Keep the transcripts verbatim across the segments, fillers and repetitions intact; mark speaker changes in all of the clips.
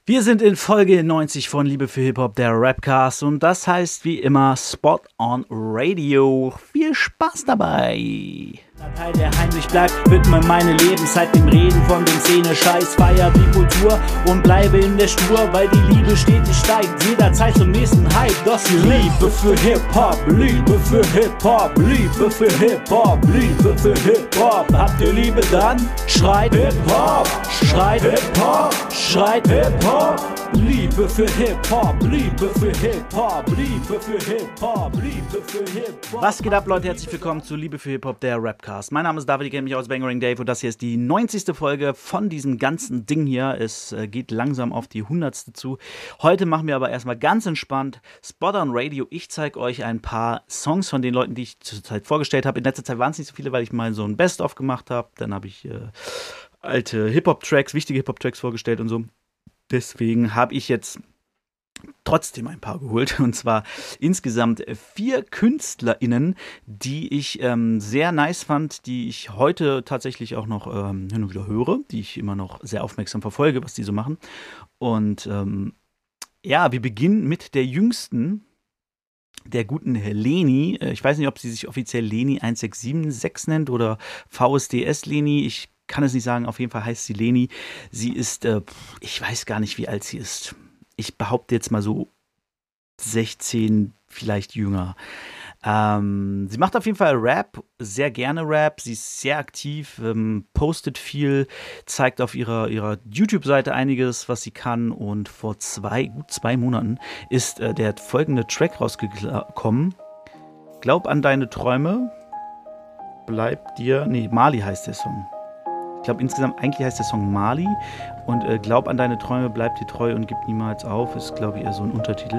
Speaker 1: Wir sind in Folge neunzig von Liebe für Hip-Hop, der Rapcast, und das heißt wie immer Spot on Radio. Viel Spaß dabei! Teil, der heimlich bleibt, widme meine Lebenszeit dem Reden von den Szene-Scheiß, feier die Kultur und bleibe in der Spur, weil die Liebe stetig steigt, jederzeit zum nächsten Hype. Doch die Liebe für Hip-Hop, Liebe für Hip-Hop, Liebe für Hip-Hop, Liebe für Hip-Hop. Habt ihr Liebe dann? Schreit Hip-Hop, schreit Hip-Hop, schreit Hip-Hop. Liebe für Hip-Hop, Liebe für Hip-Hop, Liebe für Hip-Hop, Liebe für Hip-Hop. Was geht ab, Leute? Herzlich willkommen zu Liebe für Hip-Hop, der Rapcast. Mein Name ist David, ich kenne mich aus Bangering Dave und das hier ist die neunzigste Folge von diesem ganzen Ding hier. Es äh, geht langsam auf die hundertste zu. Heute machen wir aber erstmal ganz entspannt Spot on Radio. Ich zeige euch ein paar Songs von den Leuten, die ich zurzeit vorgestellt habe. In letzter Zeit waren es nicht so viele, weil ich mal so ein Best-of gemacht habe. Dann habe ich äh, alte Hip-Hop-Tracks, wichtige Hip-Hop-Tracks vorgestellt und so. Deswegen habe ich jetzt trotzdem ein paar geholt, und zwar insgesamt vier KünstlerInnen, die ich ähm, sehr nice fand, die ich heute tatsächlich auch noch ähm, hin und wieder höre, die ich immer noch sehr aufmerksam verfolge, was die so machen. Und ähm, ja, wir beginnen mit der jüngsten, der guten Leni. Ich weiß nicht, ob sie sich offiziell Leni eins sechs sieben sechs nennt oder V S D S Leni. Ich kann es nicht sagen, auf jeden Fall heißt sie Leni. Sie ist, äh, ich weiß gar nicht, wie alt sie ist. Ich behaupte jetzt mal so sechzehn, vielleicht jünger. Ähm, sie macht auf jeden Fall Rap, sehr gerne Rap. Sie ist sehr aktiv, ähm, postet viel, zeigt auf ihrer, ihrer YouTube-Seite einiges, was sie kann. Und vor zwei, gut zwei Monaten ist äh, der folgende Track rausgekommen. Glaub an deine Träume, bleib dir, nee, Mali heißt der Song. Ich glaube, insgesamt, eigentlich heißt der Song Mali, und äh, Glaub an deine Träume, bleib dir treu und gib niemals auf, ist, glaube ich, eher so ein Untertitel.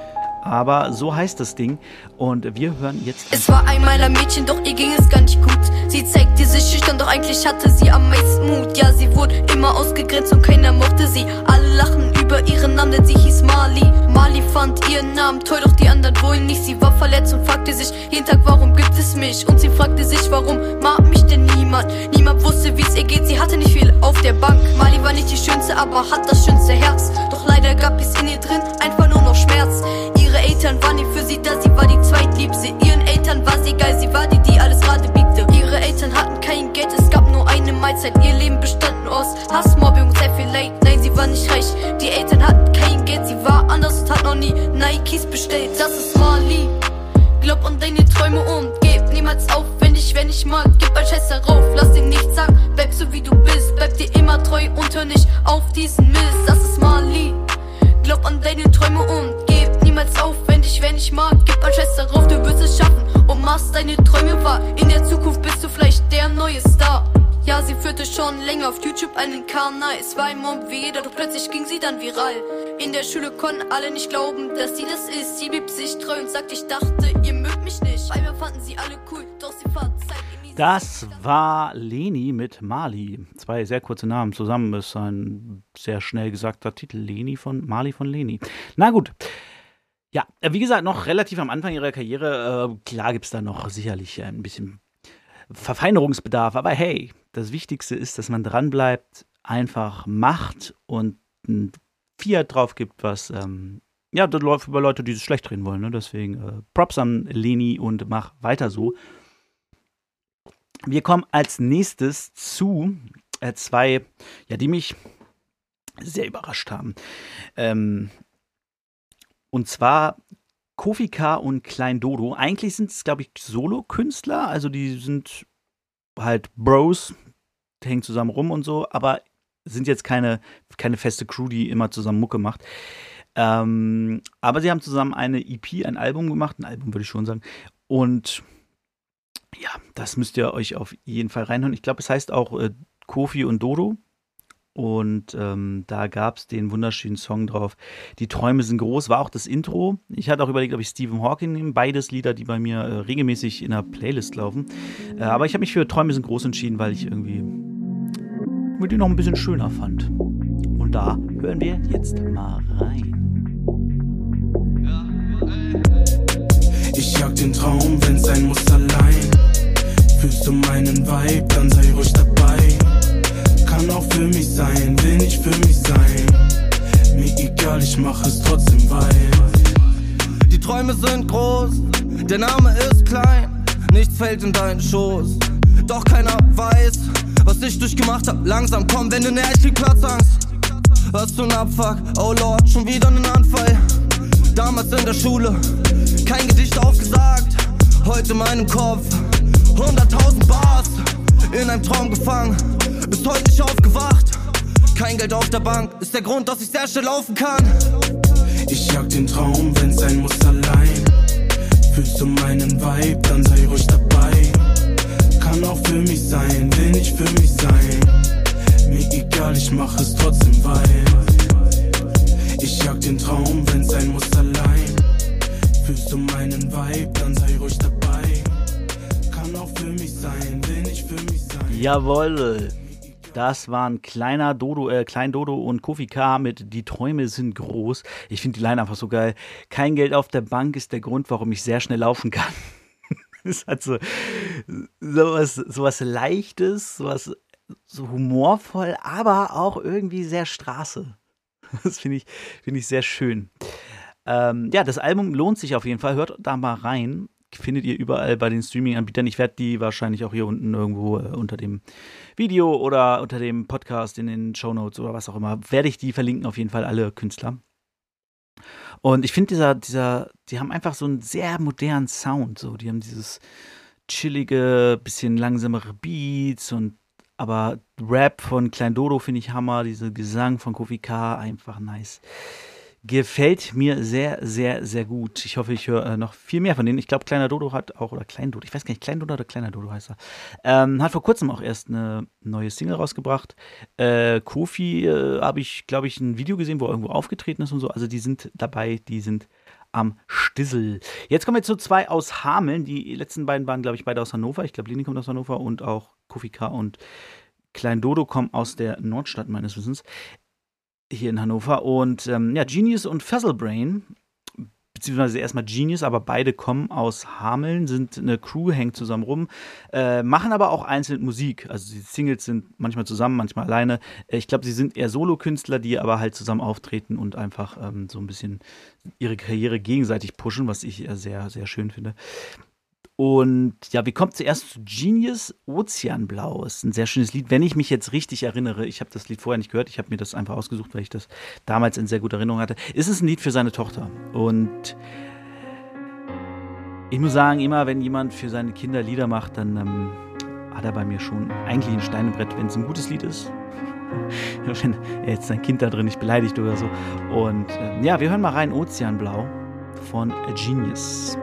Speaker 1: Aber so heißt das Ding, und wir hören jetzt...
Speaker 2: Es war einmal ein Mädchen, doch ihr ging es gar nicht gut. Sie zeigte sich schüchtern, doch eigentlich hatte sie am meisten Mut. Ja, sie wurde immer ausgegrenzt und keiner mochte sie. Alle lachen über ihren Namen, denn sie hieß Mali. Mali fand ihren Namen toll, doch die anderen wohl nicht. Sie war verletzt und fragte sich jeden Tag, warum gibt es mich? Und sie fragte sich, warum mag mich denn niemand? Niemand wusste, wie es ihr geht, sie hatte nicht viel auf der Bank. Mali war nicht die Schönste, aber hat das schönste Herz. Doch leider gab es in ihr drin einfach nur noch Schmerz. Ihre Eltern waren nie für sie da, sie war die Zweitliebste. Ihren Eltern war sie geil, sie war die, die alles gerade biegte. Ihre Eltern hatten kein Geld, es gab nur eine Mahlzeit. Ihr Leben bestand nur aus Hass, Mobbing und sehr viel Leid. Nein, sie war nicht reich, die Eltern hatten kein Geld. Sie war anders und hat noch nie Nikes bestellt. Das ist Mali, glaub an deine Träume und gib niemals auf. Wenn dich wer nicht mag, gib ein Scheiß darauf. Lass dir nichts sagen, bleib so wie du bist. Bleib dir immer treu und hör nicht auf diesen Mist. Das ist Mali, glaub an deine Träume und gib niemals auf, wenn dich wer nicht mag, gib ein Scheiß darauf, du wirst es schaffen und machst deine Träume wahr. In der Zukunft bist du vielleicht der neue Star. Ja, sie führte schon länger auf YouTube einen Kanal. Es war ein Mob wie jeder, doch plötzlich ging sie dann viral. In der Schule konnten alle nicht glauben, dass sie das ist. Sie blieb sich treu und sagt, ich dachte, ihr mögt mich nicht. Einmal fanden sie alle cool, doch sie verzeiht ihm.
Speaker 1: Das war Leni mit Mali. Zwei sehr kurze Namen zusammen, ist ein sehr schnell gesagter Titel. Leni von Mali von Leni. Na gut. Ja, wie gesagt, noch relativ am Anfang ihrer Karriere. Äh, klar gibt es da noch sicherlich ein bisschen Verfeinerungsbedarf. Aber hey, das Wichtigste ist, dass man dranbleibt, einfach macht und ein Fiat drauf gibt, was ähm, ja, das läuft über Leute, die es schlecht reden wollen. Ne? Deswegen äh, Props an Leni und mach weiter so. Wir kommen als nächstes zu äh, zwei, ja, die mich sehr überrascht haben. Ähm, und zwar Kofi K und Klein Dodo. Eigentlich sind es, glaube ich, Solo-Künstler. Also die sind halt Bros, hängen zusammen rum und so, aber sind jetzt keine, keine feste Crew, die immer zusammen Mucke macht. Ähm, aber sie haben zusammen eine E P, ein Album gemacht. Ein Album würde ich schon sagen. Und ja, das müsst ihr euch auf jeden Fall reinhören. Ich glaube, es heißt auch äh, Kofi und Dodo. Und ähm, da gab es den wunderschönen Song drauf. Die Träume sind groß, war auch das Intro. Ich hatte auch überlegt, ob ich Stephen Hawking nehme. Beides Lieder, die bei mir äh, regelmäßig in der Playlist laufen. Äh, aber ich habe mich für Träume sind groß entschieden, weil ich irgendwie mit denen noch ein bisschen schöner fand. Und da hören wir jetzt mal rein.
Speaker 3: Ich jag den Traum, wenn's sein muss allein. Fühlst du meinen Vibe, dann sei ruhig dabei. Kann auch für mich sein, will nicht für mich sein. egal, ich mach es trotzdem, weil
Speaker 4: die Träume sind groß, der Name ist klein, nichts fällt in deinen Schoß. Doch keiner weiß, was ich durchgemacht hab. Langsam komm, wenn du näher, ich krieg Platzangst. Was für ein Abfuck, oh Lord, schon wieder ein Anfall. Damals in der Schule, kein Gedicht aufgesagt. Heute in meinem Kopf, hunderttausend Bars. In einem Traum gefangen, bis heute nicht aufgewacht. Kein Geld auf der Bank, ist der Grund, dass ich sehr schnell laufen kann.
Speaker 3: ich jag den Traum, wenn's sein muss allein. Fühlst du meinen Vibe, dann sei ruhig dabei. Kann auch für mich sein, will nicht für mich sein. Mir egal, ich mach es trotzdem, weil ich jag den Traum, wenn's sein muss allein. Fühlst du meinen Vibe, dann sei ruhig dabei. Kann auch für mich sein, will nicht für mich sein.
Speaker 1: Jawohl. Das waren kleiner Dodo, äh, Klein Dodo und Kofi K mit Die Träume sind groß. Ich finde die Line einfach so geil. Kein Geld auf der Bank ist der Grund, warum ich sehr schnell laufen kann. Es hat so sowas, sowas Leichtes, sowas so humorvoll, aber auch irgendwie sehr Straße. Das finde ich, find ich sehr schön. Ähm, ja, das Album lohnt sich auf jeden Fall. Hört da mal rein. Findet ihr überall bei den Streaming-Anbietern. Ich werde die wahrscheinlich auch hier unten irgendwo äh, unter dem Video oder unter dem Podcast in den Shownotes oder was auch immer, werde ich die verlinken, auf jeden Fall alle Künstler. Und ich finde, dieser, dieser, die haben einfach so einen sehr modernen Sound. So. Die haben dieses chillige, bisschen langsamere Beats und aber Rap von Klein Dodo finde ich Hammer. Diese Gesang von Kofi K, einfach nice. Gefällt mir sehr, sehr, sehr gut. Ich hoffe, ich höre äh, noch viel mehr von denen. Ich glaube, Kleiner Dodo hat auch, oder Klein Dodo, ich weiß gar nicht, Klein Dodo oder Kleiner Dodo heißt er, ähm, hat vor kurzem auch erst eine neue Single rausgebracht. Äh, Kofi äh, habe ich, glaube ich, ein Video gesehen, wo er irgendwo aufgetreten ist und so. Also die sind dabei, die sind am Stissel. Jetzt kommen wir zu zwei aus Hameln. Die letzten beiden waren, glaube ich, beide aus Hannover. Ich glaube, Lini kommt aus Hannover und auch Kofi K und Klein Dodo kommen aus der Nordstadt meines Wissens. Hier in Hannover und ähm, ja, Genius und Fuzzlebrain, beziehungsweise erstmal Genius, aber beide kommen aus Hameln, sind eine Crew, hängen zusammen rum, äh, machen aber auch einzeln Musik. Also die Singles sind manchmal zusammen, manchmal alleine. Ich glaube, sie sind eher Solokünstler, die aber halt zusammen auftreten und einfach ähm, so ein bisschen ihre Karriere gegenseitig pushen, was ich äh, sehr, sehr schön finde. Und ja, wir kommen zuerst zu Genius, Ozeanblau. Ist ein sehr schönes Lied, wenn ich mich jetzt richtig erinnere. Ich habe das Lied vorher nicht gehört, ich habe mir das einfach ausgesucht, weil ich das damals in sehr guter Erinnerung hatte. Ist es ein Lied für seine Tochter. Und ich muss sagen, immer wenn jemand für seine Kinder Lieder macht, dann ähm, hat er bei mir schon eigentlich ein Stein im Brett, wenn es ein gutes Lied ist. Wenn er jetzt sein Kind da drin nicht beleidigt oder so. Und ähm, ja, wir hören mal rein, Ozeanblau von Genius.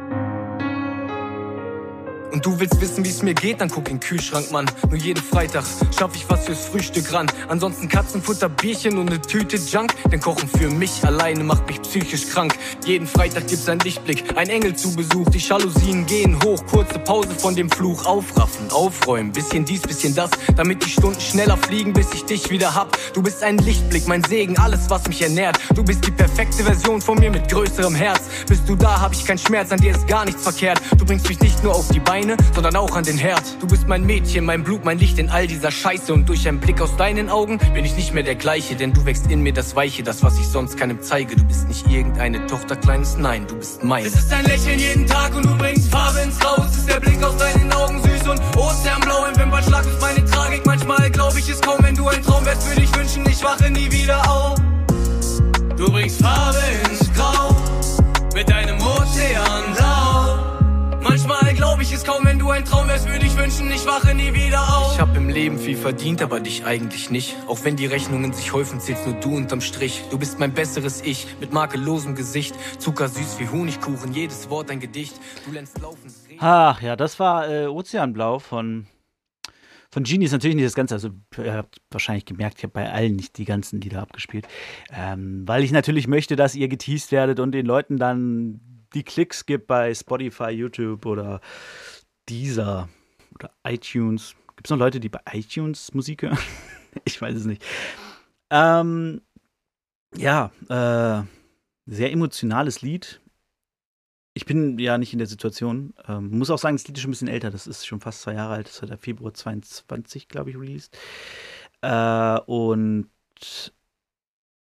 Speaker 4: Und du willst wissen, wie es mir geht, dann guck in den Kühlschrank, Mann. Nur jeden Freitag schaff ich was fürs Frühstück ran. Ansonsten Katzenfutter, Bierchen und ne Tüte Junk. Denn Kochen für mich alleine macht mich psychisch krank. Jeden Freitag gibt's einen Lichtblick, ein Engel zu Besuch. Die Jalousien gehen hoch, kurze Pause von dem Fluch. Aufraffen, aufräumen, bisschen dies, bisschen das. Damit die Stunden schneller fliegen, bis ich dich wieder hab. Du bist ein Lichtblick, mein Segen, alles was mich ernährt. Du bist die perfekte Version von mir mit größerem Herz. Bist du da, hab ich keinen Schmerz, an dir ist gar nichts verkehrt. Du bringst mich nicht nur auf die Beine, sondern auch an den Herd. Du bist mein Mädchen, mein Blut, mein Licht in all dieser Scheiße. Und durch einen Blick aus deinen Augen bin ich nicht mehr der gleiche. Denn du wächst in mir das Weiche, das was ich sonst keinem zeige. Du bist nicht irgendeine Tochter, kleines Nein, du bist mein. Es ist ein Lächeln jeden Tag und du bringst Farbe ins Haus. Es ist der Blick aus deinen Augen süß und Ozeanblau. Im Wimpernschlag ist meine Tragik. Manchmal glaub ich es kaum, wenn du ein Traum wärst, würde ich wünschen, ich wache nie wieder auf. Du bringst Farbe ins Grau mit deinem Ozeanblau. Manchmal glaub ich es kaum, wenn du ein Traum wärst, würde ich wünschen, ich wache nie wieder auf. Ich hab im Leben viel verdient, aber dich eigentlich nicht. Auch wenn die Rechnungen sich häufen, zählst nur du unterm Strich. Du bist mein besseres Ich, mit makellosem Gesicht. Zuckersüß wie Honigkuchen, jedes Wort ein Gedicht. Du lernst laufen.
Speaker 1: Ach ja, das war äh, Ozeanblau von, von Genius. Natürlich nicht das Ganze, also ihr habt wahrscheinlich gemerkt, ich habe bei allen nicht die ganzen Lieder abgespielt. Ähm, weil ich natürlich möchte, dass ihr geteased werdet und den Leuten dann die Klicks gibt bei Spotify, YouTube oder Deezer oder iTunes. Gibt es noch Leute, die bei iTunes Musik hören? Ich weiß es nicht. Ähm, ja, äh, sehr emotionales Lied. Ich bin ja nicht in der Situation. Ähm, muss auch sagen, das Lied ist schon ein bisschen älter. Das ist schon fast zwei Jahre alt. Das hat der Februar zweiundzwanzig, glaube ich, released. Äh, und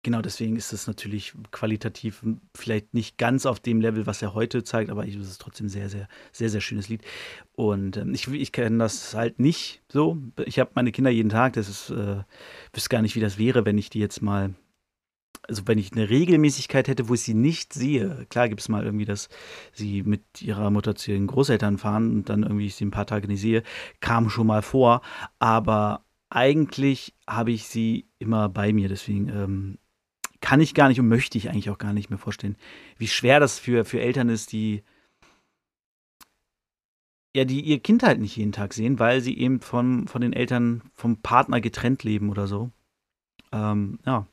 Speaker 1: genau, deswegen ist es natürlich qualitativ vielleicht nicht ganz auf dem Level, was er heute zeigt, aber es ist trotzdem sehr, sehr, sehr, sehr schönes Lied. Und ähm, ich, ich kenne das halt nicht so. Ich habe meine Kinder jeden Tag, das ist, äh, wüsste gar nicht, wie das wäre, wenn ich die jetzt mal, also wenn ich eine Regelmäßigkeit hätte, wo ich sie nicht sehe. Klar gibt es mal irgendwie, dass sie mit ihrer Mutter zu ihren Großeltern fahren und dann irgendwie ich sie ein paar Tage nicht sehe. Kam schon mal vor, aber eigentlich habe ich sie immer bei mir. Deswegen ähm, kann ich gar nicht und möchte ich eigentlich auch gar nicht mehr vorstellen, wie schwer das für, für Eltern ist, die ja, die ihr Kind halt nicht jeden Tag sehen, weil sie eben von, von den Eltern, vom Partner getrennt leben oder so. Ähm, ja.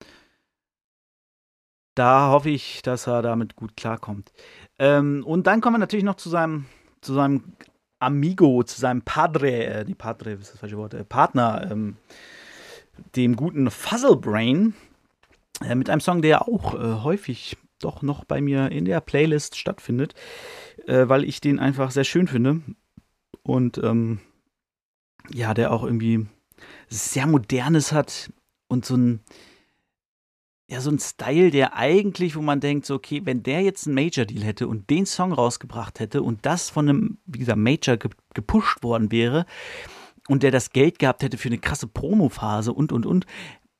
Speaker 1: Da hoffe ich, dass er damit gut klarkommt. Ähm, und dann kommen wir natürlich noch zu seinem, zu seinem Amigo, zu seinem Padre, äh, die Padre, ist das falsche Wort, äh, Partner, ähm, dem guten Fuzzlebrain, äh, mit einem Song, der auch äh, häufig doch noch bei mir in der Playlist stattfindet, äh, weil ich den einfach sehr schön finde. Und ähm, ja, der auch irgendwie sehr Modernes hat und so ein Ja, so ein Style, der eigentlich, wo man denkt, so, okay, wenn der jetzt einen Major-Deal hätte und den Song rausgebracht hätte und das von einem, wie gesagt, Major ge- gepusht worden wäre und der das Geld gehabt hätte für eine krasse Promophase und, und, und,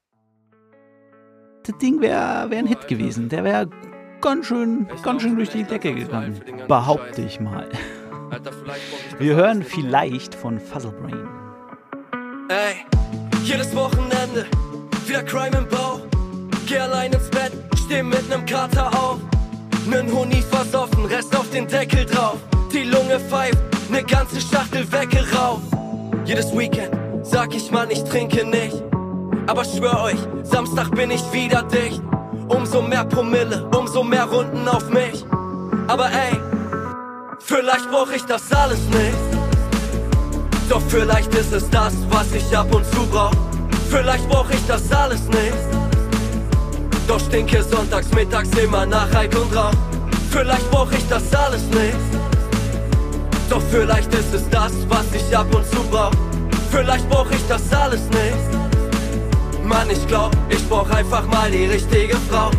Speaker 1: das Ding wäre wär ein Hit gewesen. Der wäre ganz schön, ganz schön durch die Decke gegangen, behaupte ich mal. Wir hören vielleicht von Fuzzlebrain.
Speaker 5: Ey, jedes Wochenende wieder Crime im Bauch. Geh allein ins Bett, steh mit nem Kater auf. Nen Huni versoffen, Rest auf den Deckel drauf. Die Lunge pfeift, ne ganze Schachtel weggeraucht. Jedes Weekend sag ich, Mann, ich trinke nicht. Aber schwör euch, Samstag bin ich wieder dicht. Umso mehr Promille, umso mehr Runden auf mich. Aber ey, vielleicht brauch ich das alles nicht. Doch vielleicht ist es das, was ich ab und zu brauch. Vielleicht brauch ich das alles nicht. Doch stinke sonntags, mittags immer nach Alk und Rauch. Vielleicht brauch ich das alles nicht. Doch vielleicht ist es das, was ich ab und zu brauch. Vielleicht brauch ich das alles nicht. Mann, ich glaub, ich brauch einfach mal die richtige Frau.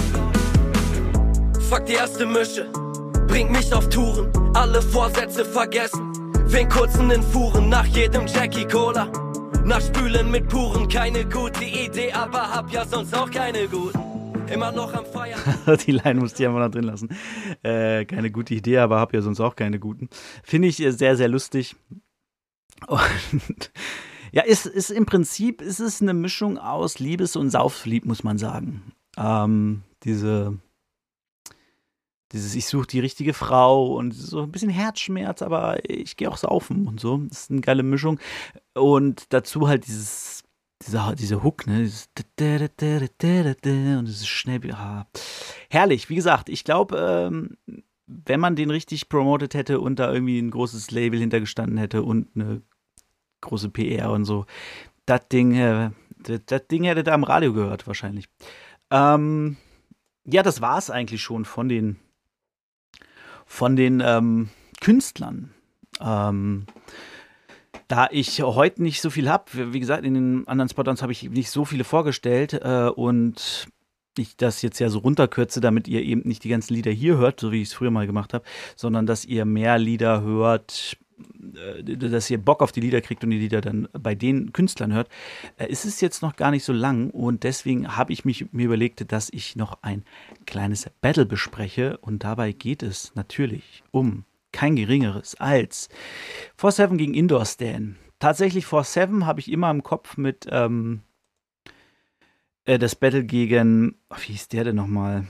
Speaker 5: Fuck die erste Mische, bringt mich auf Touren. Alle Vorsätze vergessen, wen kurzen in Fuhren nach jedem Jackie Cola. Nach Spülen mit Puren, keine gute Idee, aber hab ja sonst auch keine guten. Immer noch am Feiern.
Speaker 1: Die Line musste ich einfach noch drin lassen. Äh, keine gute Idee, aber hab ja sonst auch keine guten. Finde ich sehr, sehr lustig. Und ja, ist, ist im Prinzip ist es eine Mischung aus Liebes- und Sauflied, muss man sagen. Ähm, diese Dieses, ich suche die richtige Frau und so ein bisschen Herzschmerz, aber ich gehe auch saufen und so. Das ist eine geile Mischung. Und dazu halt dieses, diese, diese Hook, ne? Dieses und dieses schnell, ah, herrlich. Wie gesagt, ich glaube, ähm, wenn man den richtig promotet hätte und da irgendwie ein großes Label hintergestanden hätte und eine große P R und so, das Ding, äh, das, das Ding hätte da am Radio gehört wahrscheinlich. Ähm, ja, das war es eigentlich schon von den von den ähm, Künstlern. Ähm, da ich heute nicht so viel habe, wie gesagt, in den anderen Spot-ons habe ich nicht so viele vorgestellt äh, und ich das jetzt ja so runterkürze, damit ihr eben nicht die ganzen Lieder hier hört, so wie ich es früher mal gemacht habe, sondern dass ihr mehr Lieder hört, äh, dass ihr Bock auf die Lieder kriegt und die Lieder dann bei den Künstlern hört, äh, ist es jetzt noch gar nicht so lang und deswegen habe ich mich, mir überlegt, dass ich noch ein kleines Battle bespreche und dabei geht es natürlich um kein geringeres als vier sieben gegen Indoor Stan. Tatsächlich vier sieben habe ich immer im Kopf mit ähm, äh, das Battle gegen, oh, wie hieß der denn nochmal?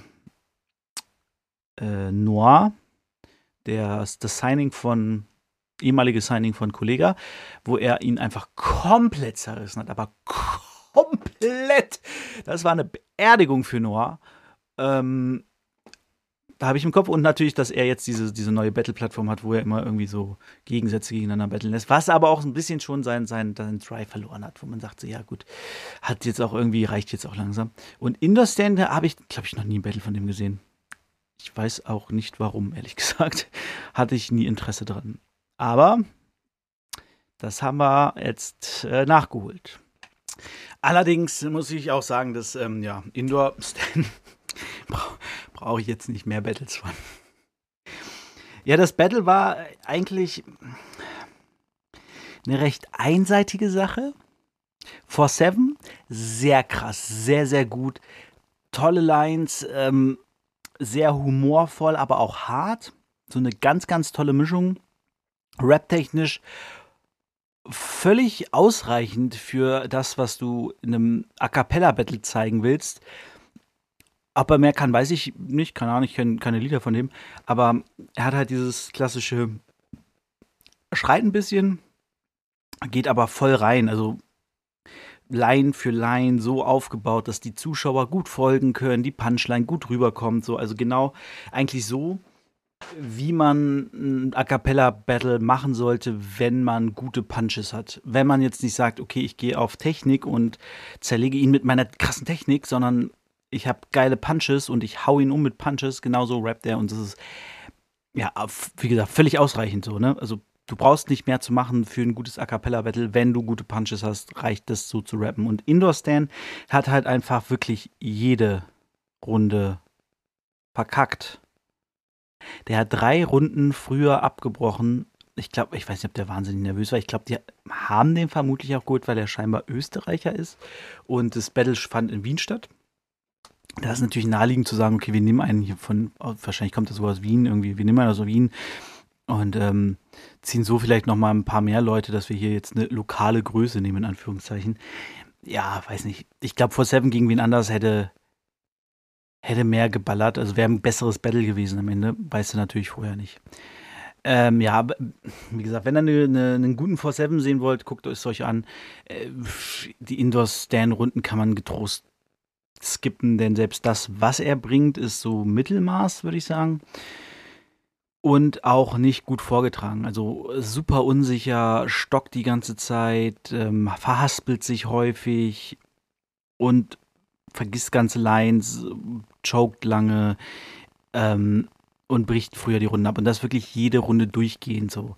Speaker 1: Äh, Noir, der, das Signing von ehemalige Signing von Kollega, wo er ihn einfach komplett zerrissen hat, aber komplett. Das war eine Beerdigung für Noir. Ähm, da habe ich im Kopf und natürlich, dass er jetzt diese, diese neue Battle-Plattform hat, wo er immer irgendwie so Gegensätze gegeneinander battlen lässt, was aber auch ein bisschen schon seinen sein, sein Drive verloren hat, wo man sagt, so, ja gut, hat jetzt auch irgendwie, reicht jetzt auch langsam. Und Indoor Stan, da habe ich, glaube ich, noch nie ein Battle von dem gesehen. Ich weiß auch nicht warum, ehrlich gesagt. Hatte ich nie Interesse dran. Aber das haben wir jetzt äh, nachgeholt. Allerdings muss ich auch sagen, dass ähm, ja, Indoor Stand brauche brauch ich jetzt nicht mehr Battles von. Ja, das Battle war eigentlich eine recht einseitige Sache. vier sieben, sehr krass, sehr, sehr gut. Tolle Lines, ähm, sehr humorvoll, aber auch hart. So eine ganz, ganz tolle Mischung. Rap-technisch völlig ausreichend für das, was du in einem A-Cappella-Battle zeigen willst. Ob er mehr kann, weiß ich nicht. Keine Ahnung, ich kenne keine Lieder von dem. Aber er hat halt dieses klassische Schreit ein bisschen, geht aber voll rein. Also Line für Line so aufgebaut, dass die Zuschauer gut folgen können, die Punchline gut rüberkommt. So. Also genau eigentlich so, wie man ein A-Cappella-Battle machen sollte, wenn man gute Punches hat. Wenn man jetzt nicht sagt, okay, ich gehe auf Technik und zerlege ihn mit meiner krassen Technik, sondern ich habe geile Punches und ich hau ihn um mit Punches, genauso rappt er und das ist, ja, wie gesagt, völlig ausreichend so, ne? Also du brauchst nicht mehr zu machen für ein gutes A-Cappella-Battle. Wenn du gute Punches hast, reicht das so zu rappen. Und Indoor Stan hat halt einfach wirklich jede Runde verkackt. Der hat drei Runden früher abgebrochen. Ich glaube, ich weiß nicht, ob der wahnsinnig nervös war. Ich glaube, die haben den vermutlich auch geholt, weil er scheinbar Österreicher ist. Und das Battle fand in Wien statt. Da ist natürlich naheliegend zu sagen, okay, wir nehmen einen hier von, wahrscheinlich kommt das sogar aus Wien irgendwie, wir nehmen einen aus Wien und ähm, ziehen so vielleicht noch mal ein paar mehr Leute, dass wir hier jetzt eine lokale Größe nehmen, in Anführungszeichen. Ja, weiß nicht. Ich glaube, vier sieben gegen wen anders hätte hätte mehr geballert, also wäre ein besseres Battle gewesen am Ende, weißt du natürlich vorher nicht. Ähm, ja, wie gesagt, wenn ihr eine, eine, einen guten vier sieben sehen wollt, guckt es euch an. Äh, die Indoor-Stand-Runden kann man getrost skippen, denn selbst das, was er bringt, ist so Mittelmaß, würde ich sagen. Und auch nicht gut vorgetragen. Also super unsicher, stockt die ganze Zeit, ähm, verhaspelt sich häufig und vergisst ganze Lines, choked lange ähm, und bricht früher die Runde ab. Und das wirklich jede Runde durchgehend so.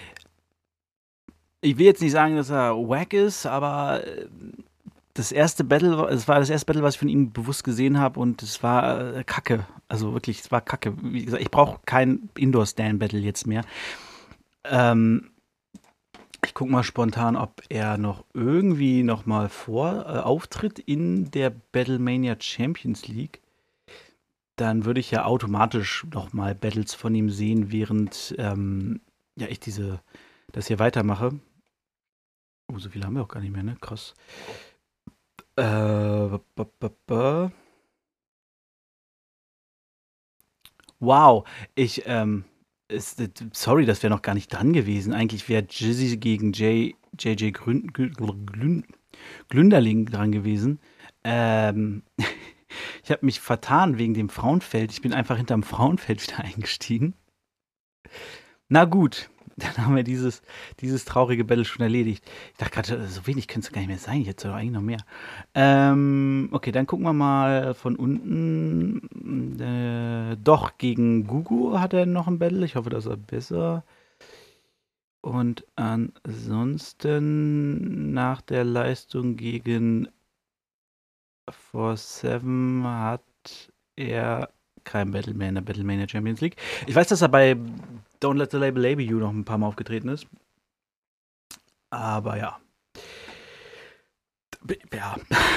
Speaker 1: Ich will jetzt nicht sagen, dass er wack ist, aber das erste Battle, es war das erste Battle, was ich von ihm bewusst gesehen habe und es war äh, Kacke. Also wirklich, es war Kacke. Wie gesagt, ich brauche kein Indoor-Stand-Battle jetzt mehr. Ähm, ich gucke mal spontan, ob er noch irgendwie noch mal vor äh, auftritt in der Battlemania Champions League. Dann würde ich ja automatisch noch mal Battles von ihm sehen, während ähm, ja ich diese das hier weitermache. Oh, so viele haben wir auch gar nicht mehr, ne? Krass. Äh, b -b -b wow, ich, ähm, ist, sorry, das wäre noch gar nicht dran gewesen. Eigentlich wäre Jizzy gegen J J Grün, Glün, Glünderling dran gewesen. Ähm, ich habe mich vertan wegen dem Frauenfeld. Ich bin einfach hinterm Frauenfeld wieder eingestiegen. Na gut, dann haben wir dieses, dieses traurige Battle schon erledigt. Ich dachte gerade, so wenig könnte es gar nicht mehr sein. Jetzt soll doch eigentlich noch mehr. Ähm, okay, dann gucken wir mal von unten. Äh, doch, gegen Gugu hat er noch ein Battle. Ich hoffe, das ist besser. Und ansonsten nach der Leistung gegen vier sieben hat er kein Battle mehr in der Battlemania Champions League. Ich weiß, dass er bei Don't Let the Label Label You noch ein paar Mal aufgetreten ist. Aber ja. Ja.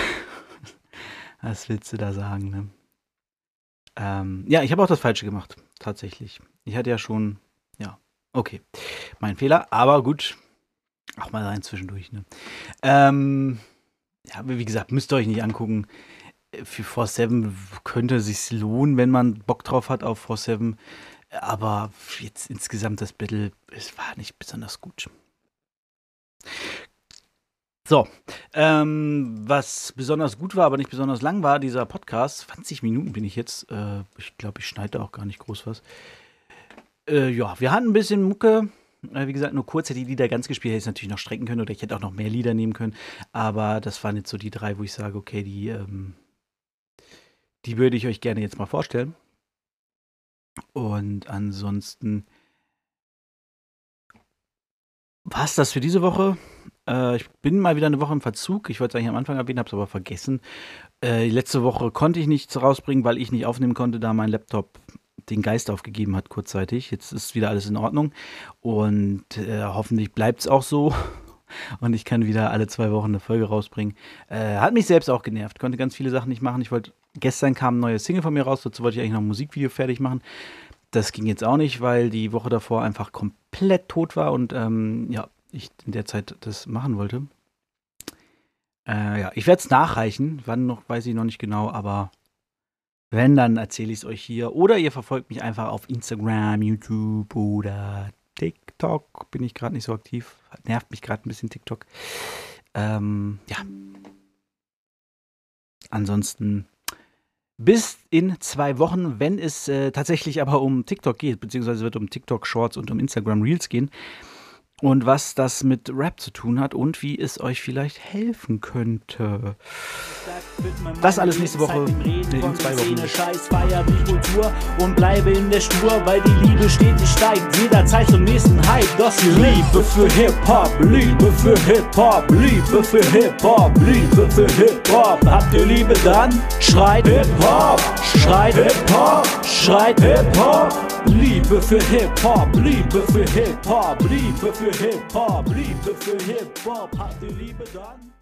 Speaker 1: Was willst du da sagen, ne? Ähm, ja, ich habe auch das Falsche gemacht. Tatsächlich. Ich hatte ja schon, ja, okay. Mein Fehler, aber gut. Auch mal rein zwischendurch, ne? Ähm, ja, wie gesagt, müsst ihr euch nicht angucken. Für vier sieben könnte es sich lohnen, wenn man Bock drauf hat auf vier sieben. Aber jetzt insgesamt das Battle, es war nicht besonders gut. So, ähm, was besonders gut war, aber nicht besonders lang war, dieser Podcast. zwanzig Minuten bin ich jetzt. Äh, ich glaube, ich schneide auch gar nicht groß was. Äh, ja, wir hatten ein bisschen Mucke. Äh, wie gesagt, nur kurz hätte ich die Lieder ganz gespielt, hätte ich es natürlich noch strecken können oder ich hätte auch noch mehr Lieder nehmen können. Aber das waren jetzt so die drei, wo ich sage, okay, die, ähm, die würde ich euch gerne jetzt mal vorstellen. Und ansonsten war's das für diese Woche. Äh, ich bin mal wieder eine Woche im Verzug. Ich wollte es eigentlich am Anfang erwähnen, habe es aber vergessen. Äh, letzte Woche konnte ich nichts rausbringen, weil ich nicht aufnehmen konnte, da mein Laptop den Geist aufgegeben hat kurzzeitig. Jetzt ist wieder alles in Ordnung und äh, hoffentlich bleibt es auch so und ich kann wieder alle zwei Wochen eine Folge rausbringen. Äh, hat mich selbst auch genervt, konnte ganz viele Sachen nicht machen. Ich wollte, gestern kam ein neues Single von mir raus, dazu wollte ich eigentlich noch ein Musikvideo fertig machen. Das ging jetzt auch nicht, weil die Woche davor einfach komplett tot war und ähm, ja, ich in der Zeit das machen wollte. Äh, ja, ich werde es nachreichen, wann noch, weiß ich noch nicht genau, aber wenn, dann erzähle ich es euch hier. Oder ihr verfolgt mich einfach auf Instagram, YouTube oder TikTok. Bin ich gerade nicht so aktiv. Nervt mich gerade ein bisschen TikTok. Ähm, ja. Ansonsten bis in zwei Wochen, wenn es äh, tatsächlich aber um TikTok geht, beziehungsweise wird um TikTok Shorts und um Instagram Reels gehen. Und was das mit Rap zu tun hat und wie es euch vielleicht helfen könnte. Das alles nächste Woche. Nee, in zwei Wochen.
Speaker 6: Scheiß, feier die Kultur und bleibe in der Spur, weil die Liebe stetig steigt. Jederzeit zum nächsten Hype. Das hier Liebe für Hip-Hop, Liebe für Hip-Hop, Liebe für Hip-Hop, Liebe für Hip-Hop. Habt ihr Liebe, dann schreit Hip-Hop, schreit Hip-Hop, schreit Hip-Hop. Liebe für Hip-Hop, Liebe für Hip-Hop, Liebe für Hip-Hop, Liebe für Hip-Hop. Habt ihr Liebe, dann